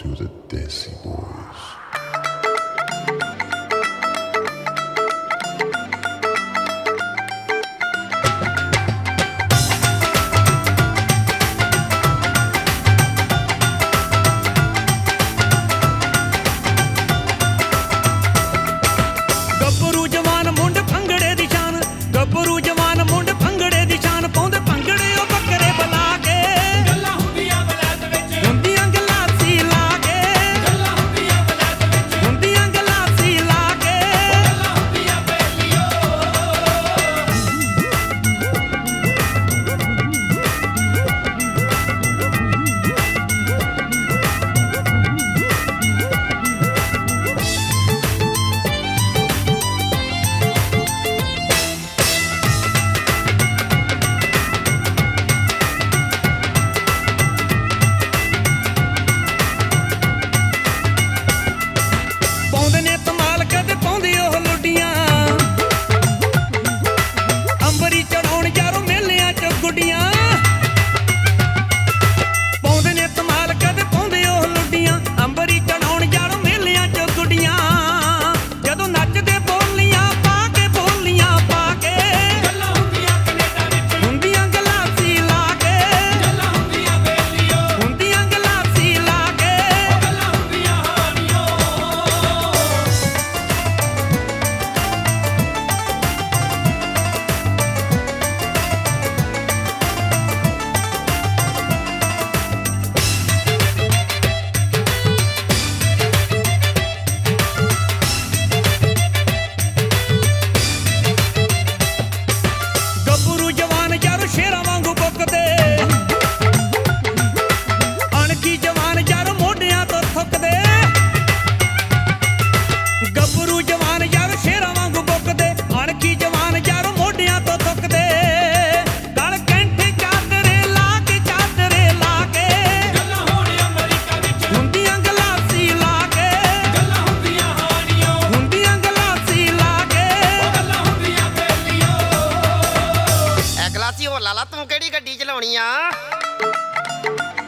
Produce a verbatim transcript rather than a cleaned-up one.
to the Desi Boys. ਗੱਭਰੂ ਜਵਾਨ ਮੁੰਡ ਭੰਗੜੇ ਦੀ ਸ਼ਾਨ, ਗੱਭਰੂ ਜਵਾਨ ਮੁੰਡ ਭੰਗੜੇ ਦੀ ਸ਼ਾਨ, ਪਾਉਂਦੇ ਭੰਗੜੇ ਉਹ ਬੱਕਰੇ ਬੁਲਾ ਕੇ, ਗੱਲਾਂ ਹੁੰਦੀਆਂ ਬਲੈਤ ਵਿੱਚ, ਹੁੰਦੀਆਂ ਗੱਲਾਂ ਸੀ ਲਾ ਕੇ, ਗੱਲਾਂ ਹੁੰਦੀਆਂ ਬਲੈਤ ਵਿੱਚ, ਹੁੰਦੀਆਂ ਗੱਲਾਂ ਸੀ ਲਾ ਕੇ, ਗੱਲਾਂ ਹੁੰਦੀਆਂ ਬੇਲੀਓ। ਪਾਉਂਦੇ ਨੇ ਧਮਾਲ ਕਦੇ ਪਾਉਂਦੇ ਉਹ ਲੁੱਡੀਆਂ, ਅੰਬਰੀ ਚੜਾਉਣ ਯਾਰੋ ਮੇਲਿਆਂ ਚ ਗੁੱਡੀਆਂ, ਪਾਉਂਦੇ ਨੇ ਧਮਾਲ ਕਦੇ ਪਾਉਂਦੇ ਉਹ ਲੁੱਡੀਆਂ, ਅੰਬਰੀ ਚੜਾਉਣ ਯਾਰੋ ਮੇਲਿਆਂ ਚ ਗੁੱਡੀਆਂ, ਜਦੋਂ ਨੱਚਦੇ ਬੋਲੀਆਂ ਪਾ ਕੇ, ਬੋਲੀਆਂ ਪਾ ਕੇ, ਗੱਲਾਂ ਹੁੰਦੀਆਂ ਕੈਨੇਡਾ ਵਿੱਚ, ਹੁੰਦੀਆਂ ਗੱਲਾਂ ਸੀ ਲਾ ਕੇ, ਗੱਲਾਂ ਹੁੰਦੀਆਂ ਬੇਲੀਓ, ਹੁੰਦੀਆਂ ਗੱਲਾਂ ਸੀ ਲਾ ਕੇ, ਗੱਲਾਂ ਹੁੰਦੀਆਂ ਹਾਨੀਓ। ਗੱਭਰੂ ਜਵਾਨ ਯਾਰੋ ਸ਼ੇਰਾਂ ਵਾਂਗੂ ਬੁੱਕਦੇ, ਅਣਖੀ ਜਵਾਨ ਯਾਰੋ ਮੋਢਿਆਂ ਤੋਂ ਥੁੱਕਦੇ, ਗੱਭਰੂ ਜਵਾਨ ਯਾਰੋ ਸ਼ੇਰਾਂ ਵਾਂਗੂ ਬੁੱਕਦੇ, ਅਣਖੀ ਜਵਾਨ ਯਾਰੋ ਮੋਢਿਆਂ ਤੋਂ ਥੁੱਕਦੇ, ਗਲ ਕੈਂਠੇ ਚਾਦਰੇ ਲਾ ਕੇ, ਚਾਦਰੇ ਲਾ ਕੇ, ਗੱਲਾਂ ਹੋਣ ਅਮਰੀਕਾ ਵਿੱਚ, ਹੁੰਦੀਆਂ ਗੱਲਾਂ ਸੀ ਲਾ ਕੇ, ਗੱਲਾਂ ਹੁੰਦੀਆਂ ਹਾਨੀਓ, ਹੁੰਦੀਆਂ ਗੱਲਾਂ ਸੀ ਲਾ ਕੇ, ਗੱਲਾਂ ਹੁੰਦੀਆਂ ਬੇਲੀਓ। ਐ ਗਲਾਸੀ ਹੋਰ ਲਾ ਲਾ, ਤੂੰ ਕਿਹੜੀ ਗੱਡੀ ਚਲਾਉਣੀ ਆ?